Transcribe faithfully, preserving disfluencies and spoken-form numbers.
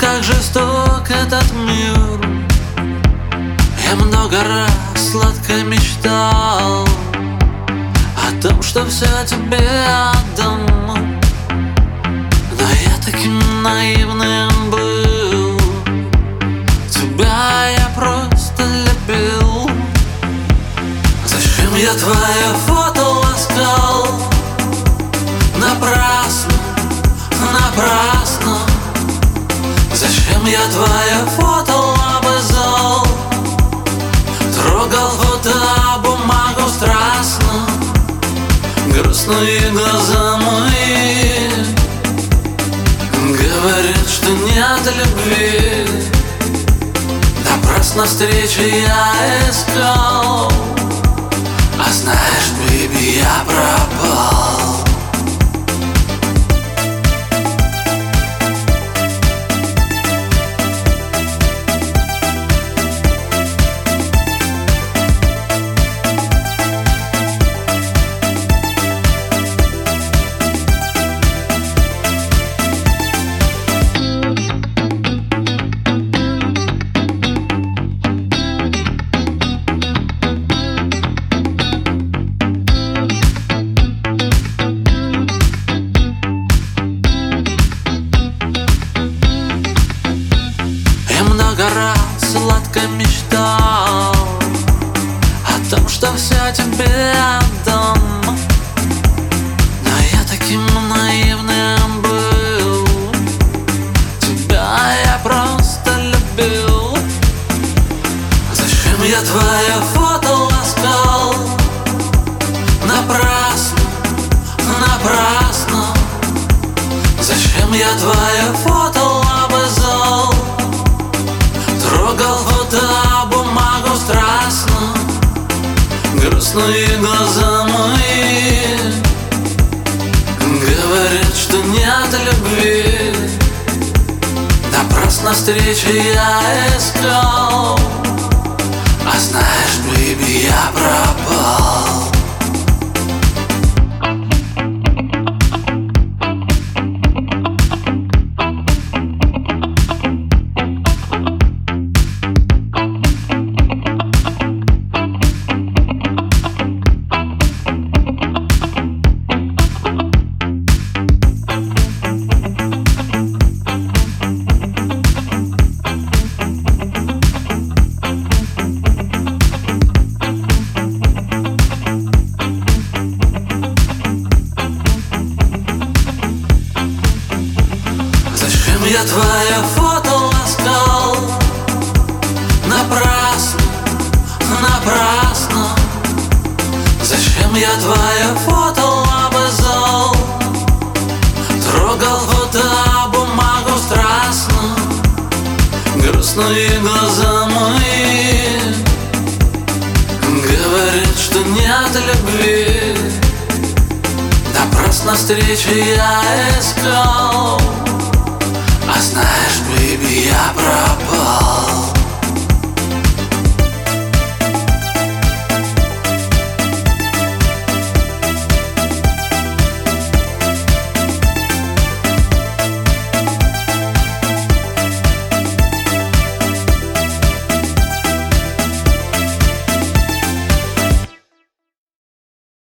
как жесток этот мир. Я много раз сладко мечтал о том, что все тебе отдам, но я таким наивным был. Тебя я просто любил. Зачем я твое фото ласкал? Напрасно, напрасно. Зачем я твое фото лобызал? Трогал фото, бумагу страстно, грустные глаза мои говорят, что нет любви. Напрасно встречи я искал, а знаешь, бэйби, я пропал. Много раз сладко мечтал о том, что все тебе отдам, но я таким наивным был. Тебя я просто любил. Зачем я твое фото ласкал? Напрасно, напрасно. Зачем я твое фото лобызал? Трогал фото, бумагу страстно, грустные глаза мои говорят, что нет любви. Напрасно встречи я искал, а знаешь, бэйби, я пропал. Я твое фото ласкал, напрасно, напрасно. Зачем я твое фото лобызал? Трогал фото, бумагу страстно, грустные глаза мои говорят, что нет любви. Напрасно встречи я искал, а знаешь, бэйби, я прав.